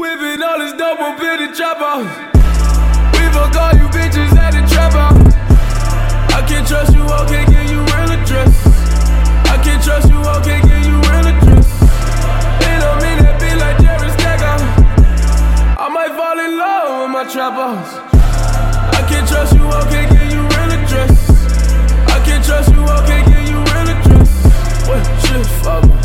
Whipping all this dope up in the trap house. We fuck all you bitches at the trap house. I can't trust you, I can't give you real address. I can't trust you, I can't give you real address. It don't mean that be like Jerry Stacker. I might fall in love with my trap house. I can't trust you, I can't give you real address. I can't trust you, I can't give you real address. What shit, fuck?